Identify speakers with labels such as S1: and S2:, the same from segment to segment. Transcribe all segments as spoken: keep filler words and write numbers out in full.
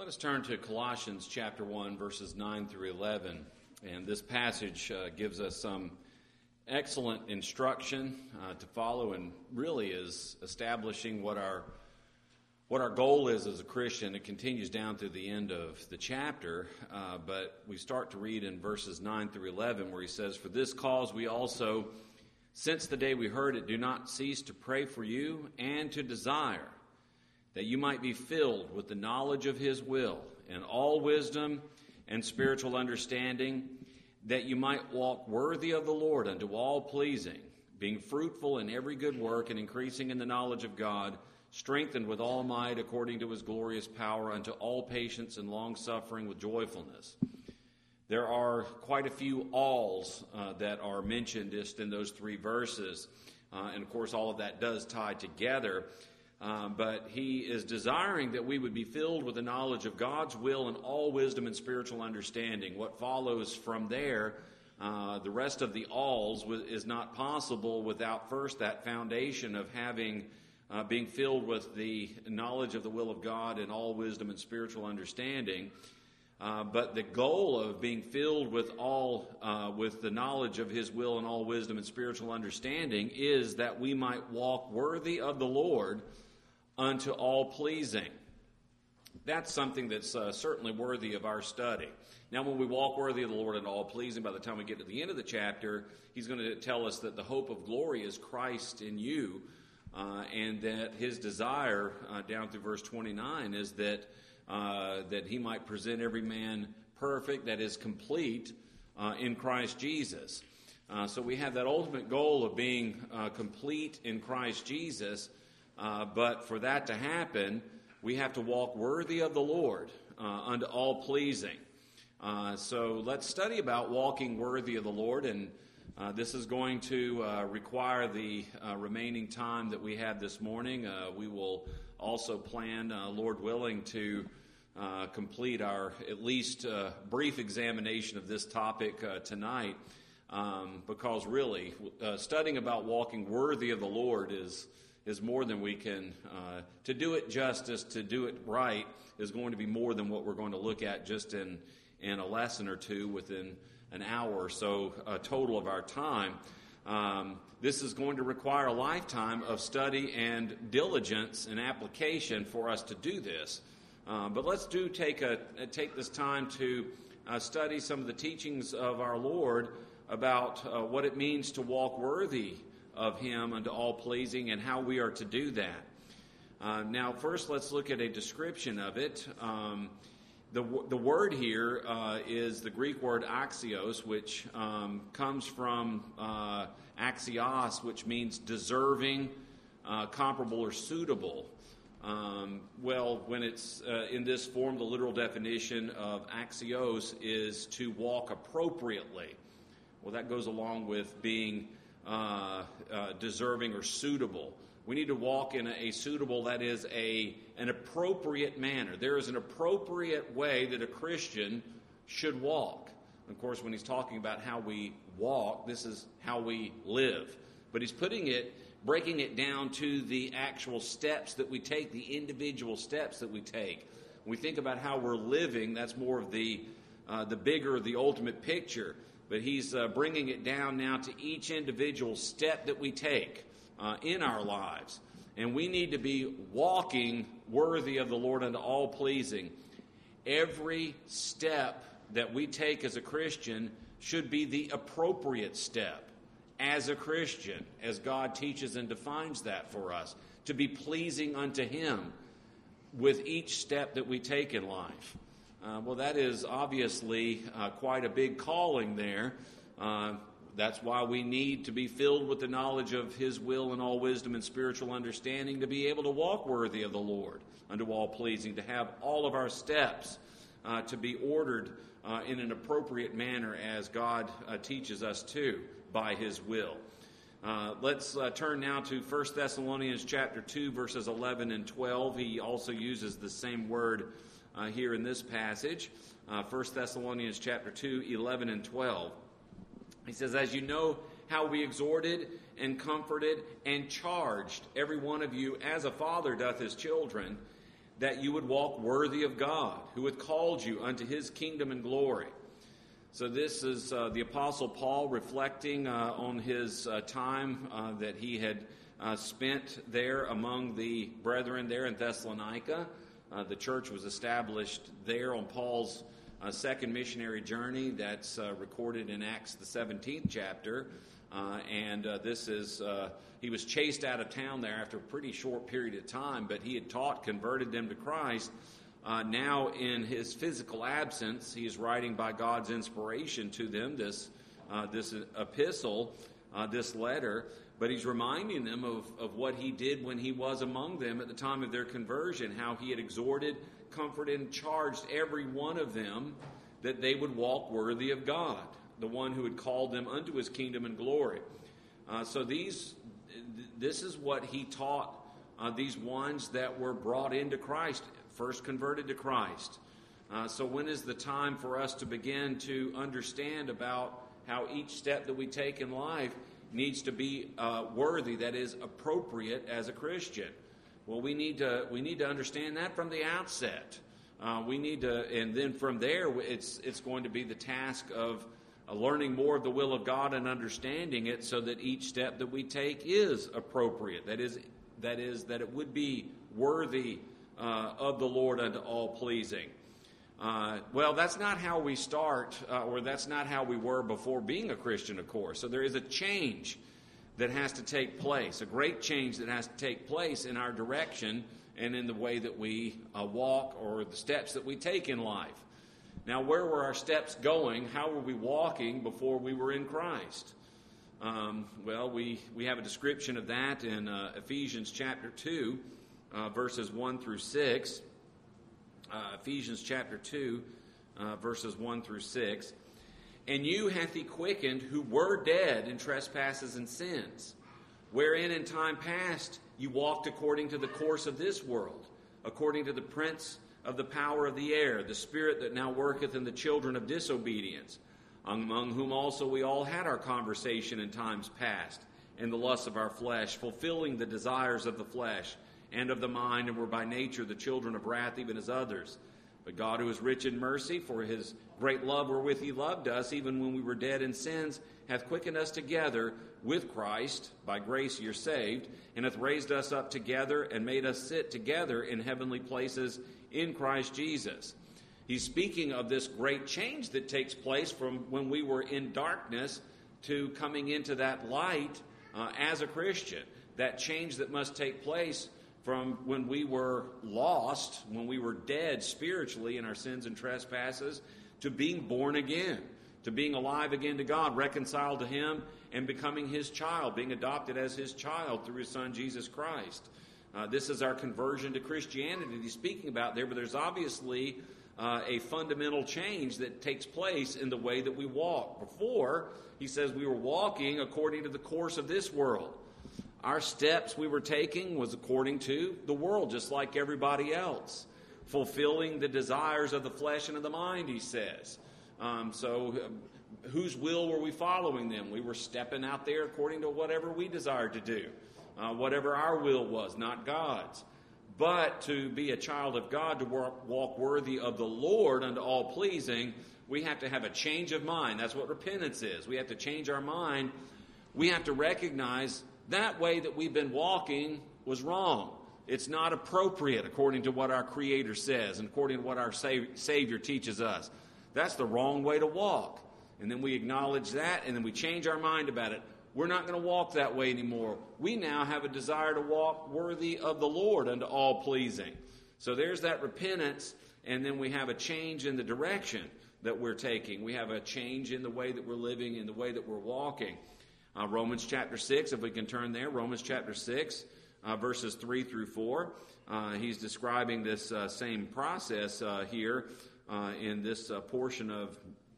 S1: Let us turn to Colossians chapter one, verses nine through eleven. And this passage uh, gives us some excellent instruction uh, to follow, and really is establishing what our what our goal is as a Christian. It continues down through the end of the chapter, uh, but we start to read in verses nine through eleven, where he says, "For this cause we also, since the day we heard it, do not cease to pray for you and to desire that you might be filled with the knowledge of his will and all wisdom and spiritual understanding, that you might walk worthy of the Lord unto all pleasing, being fruitful in every good work and increasing in the knowledge of God, strengthened with all might according to his glorious power unto all patience and long-suffering with joyfulness." There are quite a few alls uh, that are mentioned just in those three verses, uh, and of course all of that does tie together. Um, but he is desiring that we would be filled with the knowledge of God's will and all wisdom and spiritual understanding. What follows from there, uh, the rest of the alls, w- is not possible without first that foundation of having, uh, being filled with the knowledge of the will of God and all wisdom and spiritual understanding. Uh, but the goal of being filled with all, uh, with the knowledge of his will and all wisdom and spiritual understanding is that we might walk worthy of the Lord unto all pleasing. That's something that's uh, certainly worthy of our study. Now, when we walk worthy of the Lord unto all pleasing, by the time we get to the end of the chapter, he's going to tell us that the hope of glory is Christ in you, uh, and that his desire, uh, down through verse twenty-nine, is that uh, that he might present every man perfect, that is complete, uh, in Christ Jesus. Uh, so we have that ultimate goal of being uh, complete in Christ Jesus. Uh, but for that to happen, we have to walk worthy of the Lord uh, unto all pleasing. Uh, so let's study about walking worthy of the Lord, and uh, this is going to uh, require the uh, remaining time that we have this morning. Uh, we will also plan, uh, Lord willing, to uh, complete our at least uh, brief examination of this topic uh, tonight, um, because really uh, studying about walking worthy of the Lord is is more than we can, uh, to do it justice, to do it right, is going to be more than what we're going to look at just in, in a lesson or two within an hour or so uh, total of our time. Um, this is going to require a lifetime of study and diligence and application for us to do this. Uh, but let's do take a take this time to uh, study some of the teachings of our Lord about uh, what it means to walk worthy of him unto all pleasing, and how we are to do that. Uh, now, first, let's look at a description of it. Um, the the word here uh, is the Greek word axios, which um, comes from uh, axios, which means deserving, uh, comparable, or suitable. Um, well, when it's uh, in this form, the literal definition of axios is to walk appropriately. Well, that goes along with being Uh, uh, deserving or suitable. We need to walk in a, a suitable, that is, a an appropriate manner. There is an appropriate way that a Christian should walk. Of course, when he's talking about how we walk, this is how we live. But he's putting it, breaking it down to the actual steps that we take, the individual steps that we take. When we think about how we're living, that's more of the uh, the bigger, the ultimate picture. But he's uh, bringing it down now to each individual step that we take uh, in our lives. And we need to be walking worthy of the Lord unto all pleasing. Every step that we take as a Christian should be the appropriate step as a Christian, as God teaches and defines that for us, to be pleasing unto him with each step that we take in life. Uh, well, that is obviously uh, quite a big calling there. Uh, that's why we need to be filled with the knowledge of his will and all wisdom and spiritual understanding, to be able to walk worthy of the Lord unto all pleasing, to have all of our steps uh, to be ordered uh, in an appropriate manner as God uh, teaches us to by his will. Uh, let's uh, turn now to First Thessalonians chapter two, verses eleven and twelve. He also uses the same word Uh, here in this passage, uh, First Thessalonians chapter two, eleven and twelve. He says, "As you know how we exhorted and comforted and charged every one of you as a father doth his children, that you would walk worthy of God, who hath called you unto his kingdom and glory. So this is uh, the Apostle Paul reflecting uh, on his uh, time uh, that he had uh, spent there among the brethren there in Thessalonica. Uh, the church was established there on Paul's uh, second missionary journey. That's uh, recorded in Acts the seventeenth chapter. Uh, and uh, this is, uh, he was chased out of town there after a pretty short period of time, but he had taught, converted them to Christ. Uh, now, in his physical absence, he is writing by God's inspiration to them this uh, this epistle, uh, this letter, but he's reminding them of, of what he did when he was among them at the time of their conversion, how he had exhorted, comforted, and charged every one of them that they would walk worthy of God, the one who had called them unto his kingdom and glory. Uh, so these, this is what he taught uh, these ones that were brought into Christ, first converted to Christ. Uh, so when is the time for us to begin to understand about how each step that we take in life needs to be uh, worthy, that is, appropriate as a Christian? Well, we need to we need to understand that from the outset. Uh, we need to, and then from there, it's it's going to be the task of uh, learning more of the will of God and understanding it, so that each step that we take is appropriate. That is, that is that it would be worthy Uh, of the Lord unto all pleasing. Uh, well, that's not how we start, uh, or that's not how we were before being a Christian, of course. So there is a change that has to take place, a great change that has to take place in our direction and in the way that we uh, walk, or the steps that we take in life. Now, where were our steps going? How were we walking before we were in Christ? Um, well, we, we have a description of that in uh, Ephesians chapter two. Uh, verses one through six, uh, Ephesians chapter two, uh, verses one through six. And you hath he quickened who were dead in trespasses and sins, wherein in time past you walked according to the course of this world, according to the prince of the power of the air, the spirit that now worketh in the children of disobedience, among whom also we all had our conversation in times past, in the lusts of our flesh, fulfilling the desires of the flesh and of the mind, and were by nature the children of wrath, even as others. But God, who is rich in mercy, for his great love wherewith he loved us, even when we were dead in sins, hath quickened us together with Christ. By grace you're saved, and hath raised us up together, and made us sit together in heavenly places in Christ Jesus. He's speaking of this great change that takes place from when we were in darkness to coming into that light uh, as a Christian. That change that must take place from when we were lost, when we were dead spiritually in our sins and trespasses, to being born again, to being alive again to God, reconciled to him, and becoming his child, being adopted as his child through his son Jesus Christ. Uh, this is our conversion to Christianity that he's speaking about there, but there's obviously uh, a fundamental change that takes place in the way that we walk. Before, he says we were walking according to the course of this world. Our steps we were taking was according to the world, just like everybody else, fulfilling the desires of the flesh and of the mind, he says. Um, so uh, whose will were we following then? We were stepping out there according to whatever we desired to do, uh, whatever our will was, not God's. But to be a child of God, to walk, walk worthy of the Lord unto all pleasing, we have to have a change of mind. That's what repentance is. We have to change our mind. We have to recognize that way that we've been walking was wrong. It's not appropriate according to what our Creator says and according to what our Savior teaches us. That's the wrong way to walk. And then we acknowledge that, and then we change our mind about it. We're not going to walk that way anymore. We now have a desire to walk worthy of the Lord unto all pleasing. So there's that repentance, and then we have a change in the direction that we're taking. We have a change in the way that we're living, in the way that we're walking. Uh, Romans chapter six, if we can turn there, Romans chapter six, uh, verses three through four. Uh, he's describing this uh, same process uh, here uh, in this uh, portion of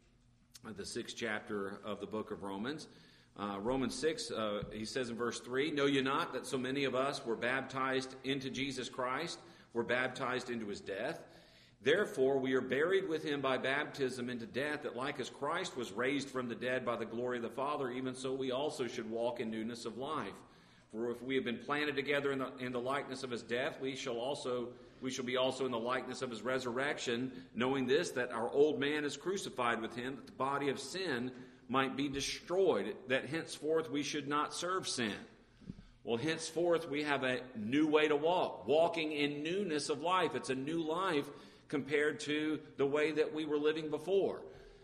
S1: the sixth chapter of the book of Romans. Uh, Romans six, uh, he says in verse three, "Know ye not that so many of us were baptized into Jesus Christ, were baptized into his death? Therefore we are buried with him by baptism into death, that like as Christ was raised from the dead by the glory of the Father, even so we also should walk in newness of life. For if we have been planted together in the, in the likeness of his death, we shall also we shall be also in the likeness of his resurrection, knowing this, that our old man is crucified with him, that the body of sin might be destroyed, that henceforth we should not serve sin. Well, henceforth we have a new way to walk, walking in newness of life. It's a new life compared to the way that we were living before.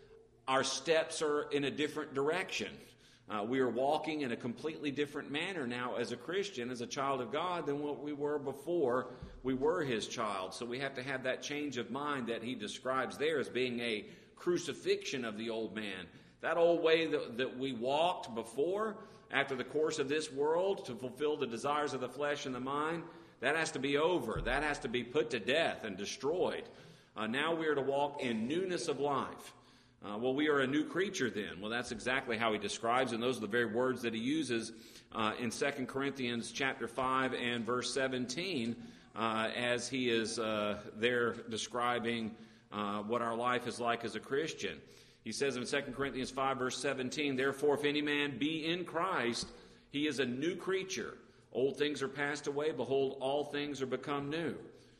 S1: Our steps are in a different direction. Uh, we are walking in a completely different manner now as a Christian, as a child of God, than what we were before we were his child. So we have to have that change of mind that he describes there as being a crucifixion of the old man. That old way that, that we walked before, after the course of this world, to fulfill the desires of the flesh and the mind, that has to be over. That has to be put to death and destroyed. Uh, now we are to walk in newness of life. Uh, well, we are a new creature then. Well, that's exactly how he describes, and those are the very words that he uses uh, in Second Corinthians chapter five and verse seventeen, uh, as he is uh, there describing uh, what our life is like as a Christian. He says in Second Corinthians five, verse seventeen, "Therefore, if any man be in Christ, he is a new creature. Old things are passed away. Behold, all things are become new,"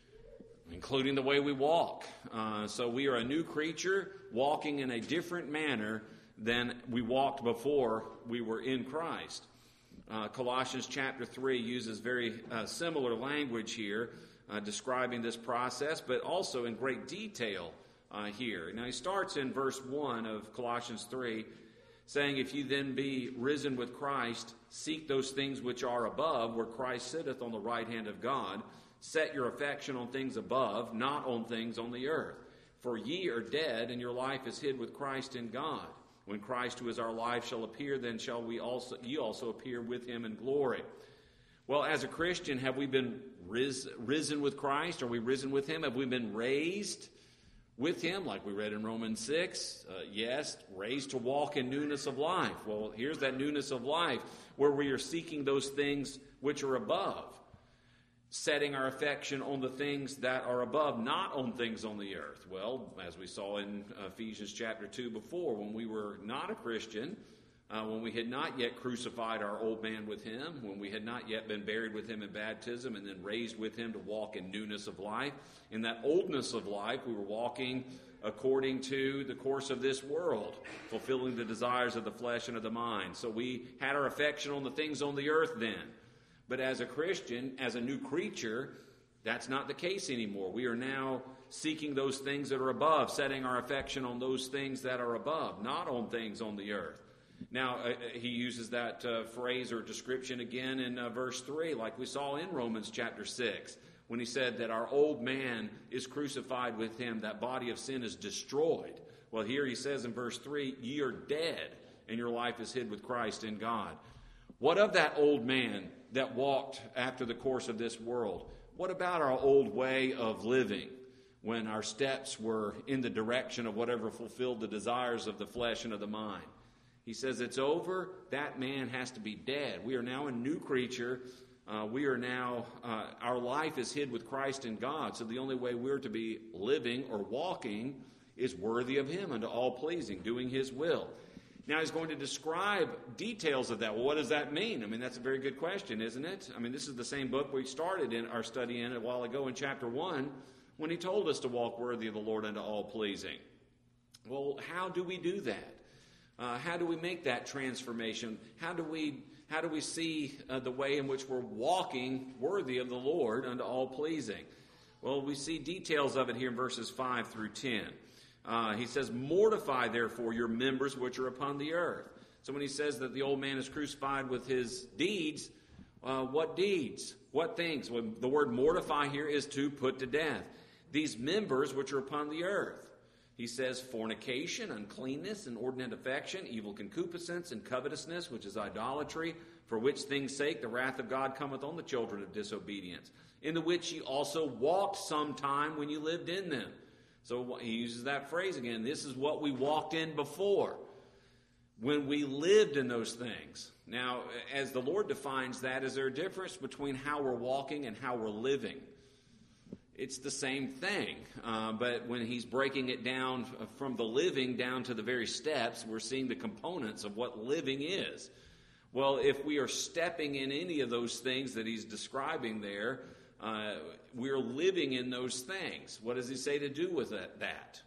S1: including the way we walk. Uh, so we are a new creature walking in a different manner than we walked before we were in Christ. Uh, Colossians chapter three uses very uh, similar language here, uh, describing this process, but also in great detail uh, here. Now he starts in verse one of Colossians three, saying, "If you then be risen with Christ, seek those things which are above, where Christ sitteth on the right hand of God. Set your affection on things above, not on things on the earth. For ye are dead, and your life is hid with Christ in God. When Christ, who is our life, shall appear, then shall we also ye also appear with him in glory." Well, as a Christian, have we been ris- risen with Christ? Are we risen with him? Have we been raised with him, like we read in Romans six? Uh, yes, raised to walk in newness of life. Well, here's that newness of life, where we are seeking those things which are above, setting our affection on the things that are above, not on things on the earth. Well, as we saw in Ephesians chapter two before, when we were not a Christian, uh, when we had not yet crucified our old man with him, when we had not yet been buried with him in baptism and then raised with him to walk in newness of life, in that oldness of life, we were walking according to the course of this world, fulfilling the desires of the flesh and of the mind. So we had our affection on the things on the earth then. But as a Christian, as a new creature, that's not the case anymore. We are now seeking those things that are above, setting our affection on those things that are above, not on things on the earth. Now, uh, he uses that uh, phrase or description again in uh, verse three, like we saw in Romans chapter six, when he said that our old man is crucified with him, that body of sin is destroyed. Well, here he says in verse three, "Ye are dead, and your life is hid with Christ in God." What of that old man that walked after the course of this world? What about our old way of living, when our steps were in the direction of whatever fulfilled the desires of the flesh and of the mind? He says it's over. That man has to be dead. We are now a new creature. Uh, we are now, uh, our life is hid with Christ in God. So the only way we're to be living or walking is worthy of him, unto all pleasing, doing his will. Now he's going to describe details of that. Well, what does that mean? I mean, that's a very good question, isn't it? I mean, this is the same book we started in our study in a while ago in chapter one, when he told us to walk worthy of the Lord unto all pleasing. Well, how do we do that? Uh, how do we make that transformation? How do we how do we see uh, the way in which we're walking worthy of the Lord unto all pleasing? Well, we see details of it here in verses five through ten. Uh, he says, "Mortify therefore your members which are upon the earth." So when he says that the old man is crucified with his deeds, uh, what deeds? What things? Well, the word mortify here is to put to death. These members which are upon the earth. He says fornication, uncleanness, inordinate affection, evil concupiscence, and covetousness, which is idolatry, for which things' sake the wrath of God cometh on the children of disobedience, in the which ye also walked sometime when you lived in them. So he uses that phrase again. This is what we walked in before, when we lived in those things. Now, as the Lord defines that, is there a difference between how we're walking and how we're living? It's the same thing, uh, but when he's breaking it down from the living down to the very steps, we're seeing the components of what living is. Well, if we are stepping in any of those things that he's describing there, uh, we're living in those things. What does he say to do with that? that?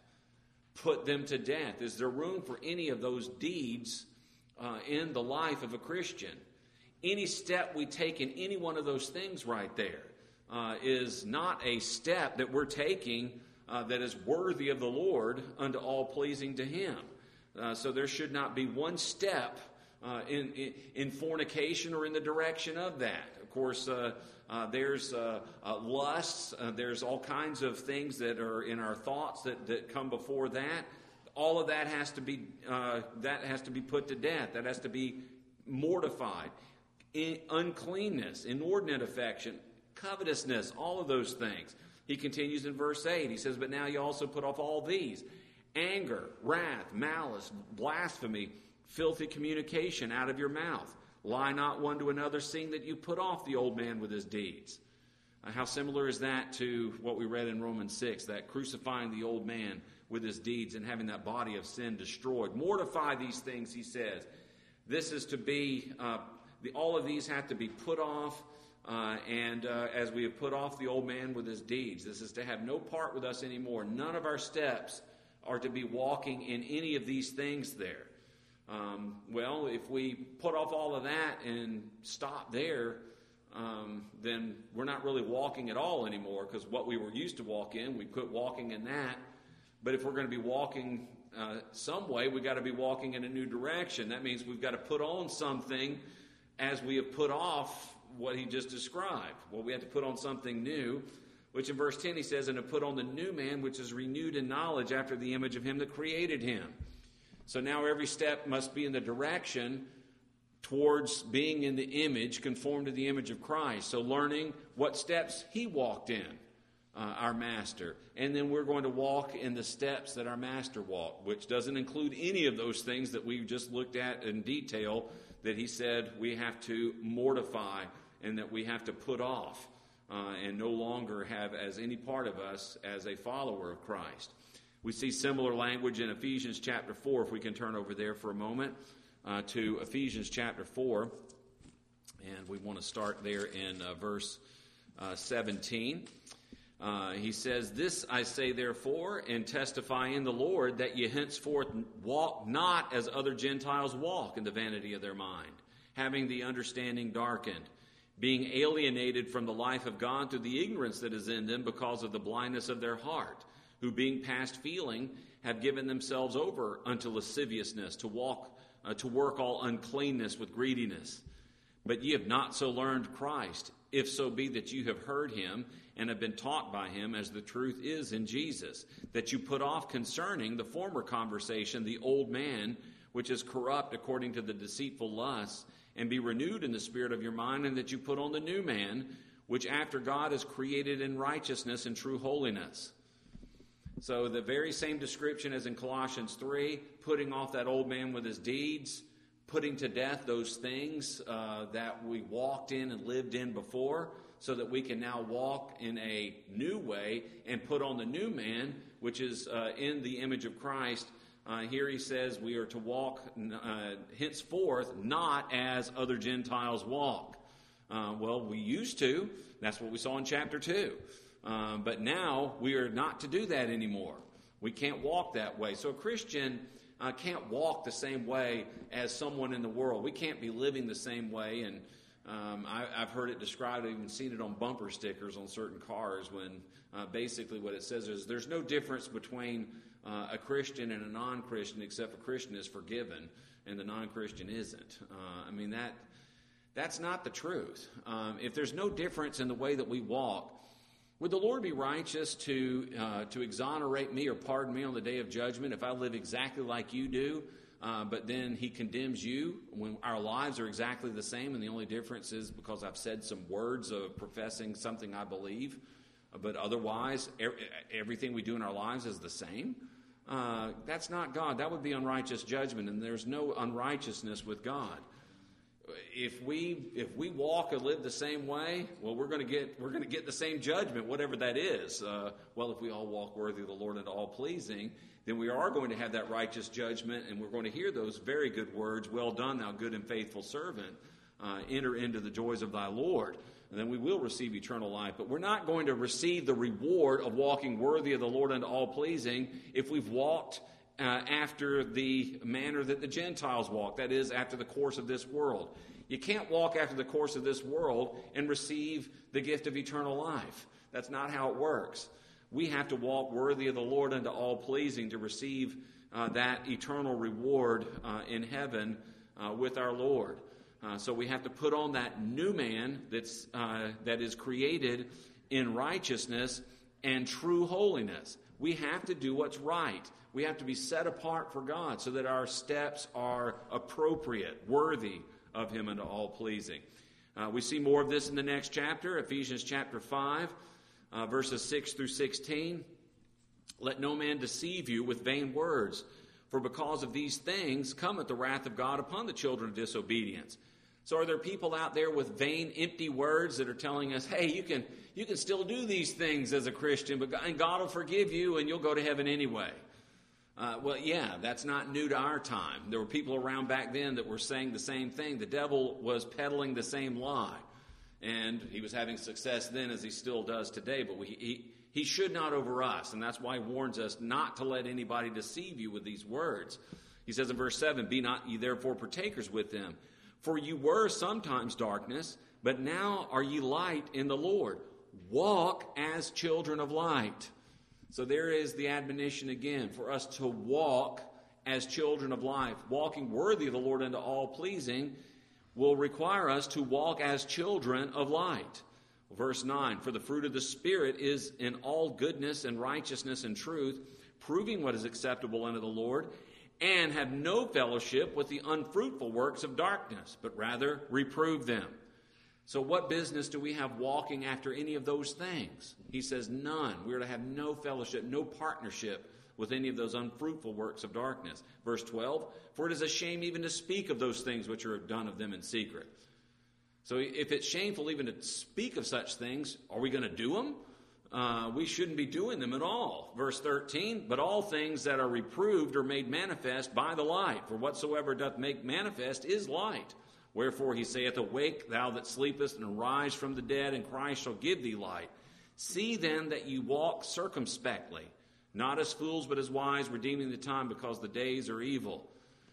S1: Put them to death. Is there room for any of those deeds uh, in the life of a Christian? Any step we take in any one of those things right there uh, is not a step that we're taking uh, that is worthy of the Lord unto all pleasing to him. Uh, so there should not be one step uh, in, in, in fornication or in the direction of that. Of course, uh, uh, there's uh, uh, lusts, uh, there's all kinds of things that are in our thoughts that, that come before that. All of that has to be uh, that has to be put to death. That has to be mortified. In, uncleanness, inordinate affection, covetousness, all of those things. He continues in verse eight. He says, but now you also put off all these: anger, wrath, malice, blasphemy, filthy communication out of your mouth. Lie not one to another, seeing that you put off the old man with his deeds. Uh, how similar is that to what we read in Romans six, that crucifying the old man with his deeds and having that body of sin destroyed. Mortify these things, he says. This is to be, uh, the, all of these have to be put off, uh, and uh, as we have put off the old man with his deeds, this is to have no part with us anymore. None of our steps are to be walking in any of these things there. Um, well, if we put off all of that and stop there, um, then we're not really walking at all anymore, because what we were used to walk in, we quit walking in that. But if we're going to be walking uh, some way, we've got to be walking in a new direction. That means we've got to put on something as we have put off what he just described. Well, we have to put on something new, which in verse ten he says, and to put on the new man, which is renewed in knowledge after the image of him that created him. So now every step must be in the direction towards being in the image, conformed to the image of Christ. So learning what steps he walked in, uh, our master. And then we're going to walk in the steps that our master walked, which doesn't include any of those things that we've just looked at in detail that he said we have to mortify and that we have to put off uh, and no longer have as any part of us as a follower of Christ. We see similar language in Ephesians chapter four, if we can turn over there for a moment uh, to Ephesians chapter four. And we want to start there in uh, verse uh, seventeen. Uh, he says, this I say therefore, and testify in the Lord, that ye henceforth walk not as other Gentiles walk, in the vanity of their mind, having the understanding darkened, being alienated from the life of God through the ignorance that is in them because of the blindness of their heart, who being past feeling have given themselves over unto lasciviousness, to walk, uh, to work all uncleanness with greediness. But ye have not so learned Christ, if so be that you have heard him and have been taught by him, as the truth is in Jesus, that you put off concerning the former conversation the old man, which is corrupt according to the deceitful lusts, and be renewed in the spirit of your mind, and that you put on the new man, which after God is created in righteousness and true holiness. So the very same description as in Colossians three, putting off that old man with his deeds, putting to death those things uh, that we walked in and lived in before, so that we can now walk in a new way and put on the new man, which is uh, in the image of Christ. Uh, here he says we are to walk uh, henceforth not as other Gentiles walk. Uh, well, we used to. That's what we saw in chapter two. Uh, but now we are not to do that anymore. We can't walk that way. So a Christian uh, can't walk the same way as someone in the world. We can't be living the same way. And um, I, I've heard it described, I've even seen it on bumper stickers on certain cars, when uh, basically what it says is there's no difference between uh, a Christian and a non-Christian, except a Christian is forgiven and the non-Christian isn't. Uh, I mean, that that's not the truth. Um, if there's no difference in the way that we walk, would the Lord be righteous to uh, to exonerate me or pardon me on the day of judgment if I live exactly like you do, uh, but then he condemns you when our lives are exactly the same, and the only difference is because I've said some words of professing something I believe, but otherwise er- everything we do in our lives is the same? Uh, that's not God. That would be unrighteous judgment, and there's no unrighteousness with God. if we if we walk and live the same way, well, we're going to get we're going to get the same judgment, whatever that is. Uh, well, if we all walk worthy of the Lord and all pleasing, then we are going to have that righteous judgment, and we're going to hear those very good words, "Well done, thou good and faithful servant. Uh, enter into the joys of thy Lord." And then we will receive eternal life. But we're not going to receive the reward of walking worthy of the Lord and all pleasing if we've walked uh, after the manner that the Gentiles walk, that is, after the course of this world. You can't walk after the course of this world and receive the gift of eternal life. That's not how it works. We have to walk worthy of the Lord unto all pleasing to receive uh, that eternal reward uh, in heaven uh, with our Lord. Uh, so we have to put on that new man that's uh, that is created in righteousness and true holiness. We have to do what's right. We have to be set apart for God so that our steps are appropriate, worthy of him and all pleasing. Uh, we see more of this in the next chapter, Ephesians chapter five, uh, verses six through sixteen. "Let no man deceive you with vain words, for because of these things cometh the wrath of God upon the children of disobedience." So are there people out there with vain, empty words that are telling us, hey, you can you can still do these things as a Christian, but and God will forgive you and you'll go to heaven anyway? Uh, well, yeah, that's not new to our time. There were people around back then that were saying the same thing. The devil was peddling the same lie. And he was having success then as he still does today. But we, he, he should not over us. And that's why he warns us not to let anybody deceive you with these words. He says in verse seven, "Be not ye therefore partakers with them. For you were sometimes darkness, but now are ye light in the Lord. Walk as children of light." So there is the admonition again for us to walk as children of light. Walking worthy of the Lord unto all pleasing will require us to walk as children of light. Verse nine, "For the fruit of the Spirit is in all goodness and righteousness and truth, proving what is acceptable unto the Lord, and have no fellowship with the unfruitful works of darkness, but rather reprove them." So what business do we have walking after any of those things? He says none. We are to have no fellowship, no partnership with any of those unfruitful works of darkness. Verse twelve, "For it is a shame even to speak of those things which are done of them in secret." So if it's shameful even to speak of such things, are we going to do them? Uh, we shouldn't be doing them at all. Verse thirteen, "But all things that are reproved are made manifest by the light. For whatsoever doth make manifest is light. Wherefore he saith, Awake, thou that sleepest, and arise from the dead, and Christ shall give thee light. See then that you walk circumspectly, not as fools, but as wise, redeeming the time, because the days are evil."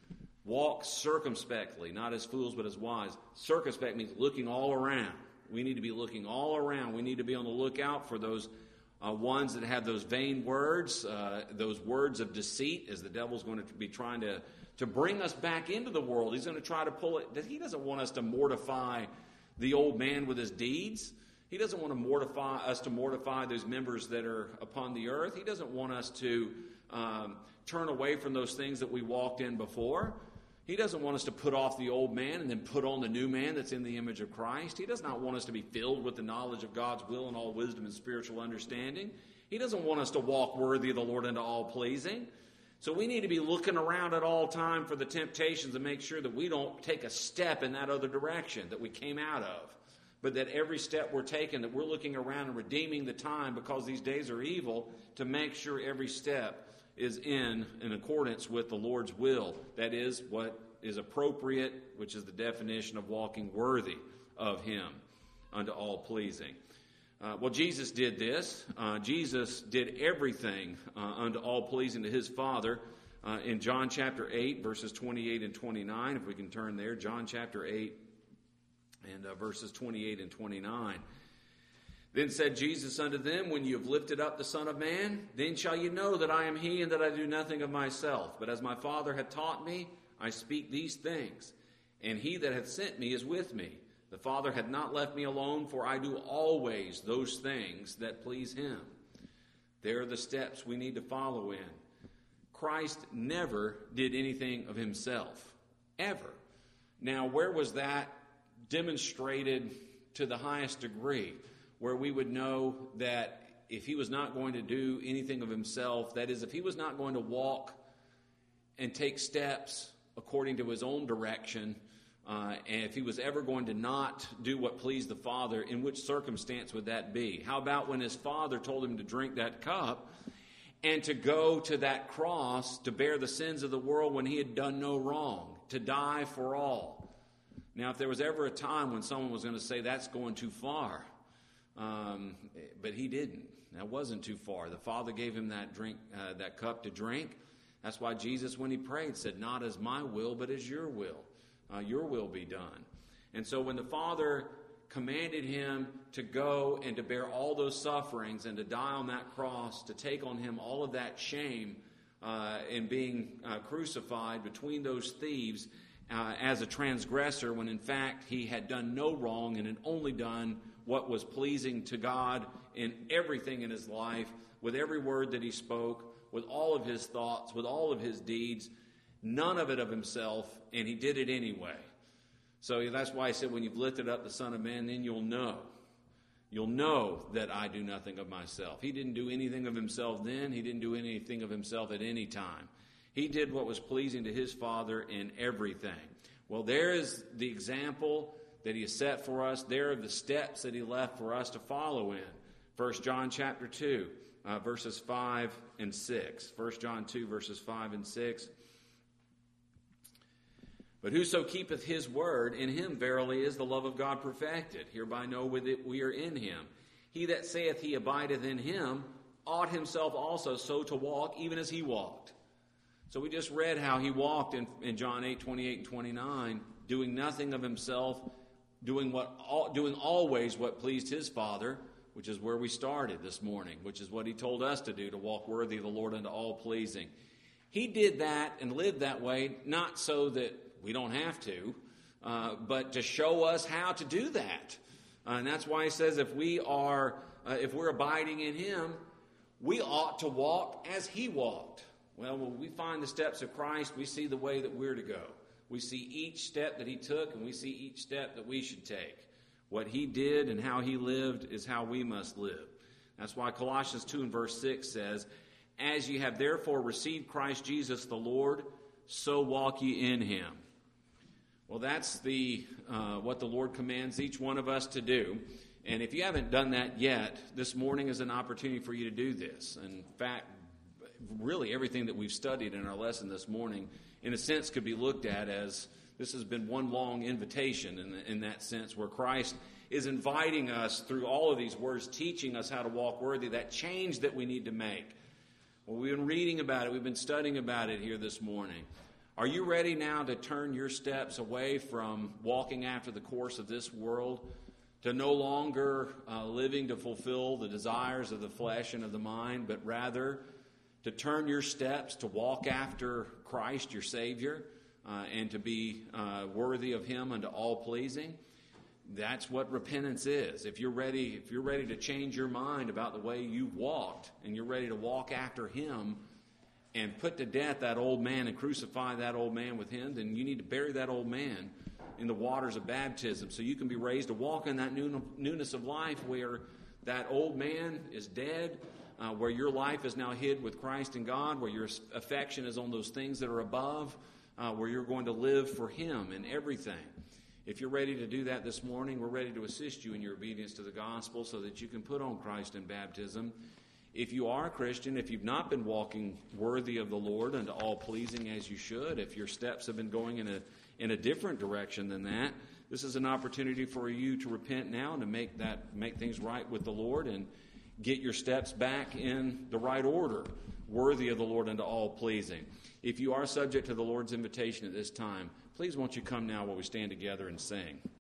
S1: Walk circumspectly, not as fools, but as wise. Circumspect means looking all around. We need to be looking all around. We need to be on the lookout for those uh, ones that have those vain words, uh, those words of deceit, as the devil's going to be trying to, to bring us back into the world. He's going to try to pull it. He doesn't want us to mortify the old man with his deeds. He doesn't want to mortify us to mortify those members that are upon the earth. He doesn't want us to um, turn away from those things that we walked in before. He doesn't want us to put off the old man and then put on the new man that's in the image of Christ. He does not want us to be filled with the knowledge of God's will and all wisdom and spiritual understanding. He doesn't want us to walk worthy of the Lord unto all pleasing. So we need to be looking around at all time for the temptations and make sure that we don't take a step in that other direction that we came out of. But that every step we're taking, that we're looking around and redeeming the time because these days are evil, to make sure every step is in in accordance with the Lord's will. That is what is appropriate, which is the definition of walking worthy of him unto all pleasing. Uh, well, Jesus did this. Uh, Jesus did everything uh, unto all pleasing to his Father. Uh, in John chapter eight, verses twenty-eight and twenty-nine, if we can turn there, John chapter eight and uh, verses twenty-eight and twenty-nine. "Then said Jesus unto them, When you have lifted up the Son of Man, then shall you know that I am he, and that I do nothing of myself. But as my Father hath taught me, I speak these things. And he that hath sent me is with me. The Father hath not left me alone, for I do always those things that please him." There are the steps we need to follow in. Christ never did anything of himself, ever. Now, where was that demonstrated to the highest degree, where we would know that if he was not going to do anything of himself, that is, if he was not going to walk and take steps according to his own direction, Uh, and if he was ever going to not do what pleased the Father, in which circumstance would that be? How about when his Father told him to drink that cup and to go to that cross to bear the sins of the world when he had done no wrong, to die for all? Now, if there was ever a time when someone was going to say that's going too far, um, but he didn't. That wasn't too far. The Father gave him that drink, uh, that cup to drink. That's why Jesus, when he prayed, said, "Not as my will, but as your will. Uh, your will be done." And so when the Father commanded him to go and to bear all those sufferings and to die on that cross, to take on him all of that shame uh, in being uh, crucified between those thieves uh, as a transgressor, when in fact he had done no wrong and had only done what was pleasing to God in everything in his life, with every word that he spoke, with all of his thoughts, with all of his deeds, none of it of himself, and he did it anyway. So that's why I said, when you've lifted up the Son of Man, then you'll know. You'll know that I do nothing of myself. He didn't do anything of himself then. He didn't do anything of himself at any time. He did what was pleasing to his Father in everything. Well, there is the example that he has set for us. There are the steps that he left for us to follow in. First John chapter two, uh, verses five and six. First John two, verses five and six. "But whoso keepeth his word, in him verily is the love of God perfected. Hereby know with it we are in him. He that saith he abideth in him ought himself also so to walk, even as he walked." So we just read how he walked in, in John eight, twenty-eight and twenty-nine, doing nothing of himself, doing what all, doing always what pleased his Father, which is where we started this morning, which is what he told us to do, to walk worthy of the Lord unto all pleasing. He did that and lived that way, not so that we don't have to, uh, but to show us how to do that. Uh, and that's why he says if we are, uh, if we're abiding in him, we ought to walk as he walked. Well, when we find the steps of Christ, we see the way that we're to go. We see each step that he took, and we see each step that we should take. What he did and how he lived is how we must live. That's why Colossians two and verse six says, "As ye have therefore received Christ Jesus the Lord, so walk ye in him." Well, that's the uh, what the Lord commands each one of us to do. And if you haven't done that yet, this morning is an opportunity for you to do this. In fact, really everything that we've studied in our lesson this morning, in a sense, could be looked at as this has been one long invitation in, the, in that sense, where Christ is inviting us through all of these words, teaching us how to walk worthy, that change that we need to make. Well, we've been reading about it. We've been studying about it here this morning. Are you ready now to turn your steps away from walking after the course of this world, to no longer uh, living to fulfill the desires of the flesh and of the mind, but rather to turn your steps to walk after Christ, your Savior, uh, and to be uh, worthy of him unto all pleasing? That's what repentance is. If you're ready, if you're ready to change your mind about the way you've walked, and you're ready to walk after him and put to death that old man and crucify that old man with him, then you need to bury that old man in the waters of baptism so you can be raised to walk in that newness of life where that old man is dead, uh, where your life is now hid with Christ and God, where your affection is on those things that are above, uh, where you're going to live for him in everything. If you're ready to do that this morning, we're ready to assist you in your obedience to the gospel so that you can put on Christ in baptism. If you are a Christian, if you've not been walking worthy of the Lord unto all pleasing as you should, if your steps have been going in a in a different direction than that, this is an opportunity for you to repent now and to make that make things right with the Lord and get your steps back in the right order, worthy of the Lord unto all pleasing. If you are subject to the Lord's invitation at this time, please won't you come now while we stand together and sing.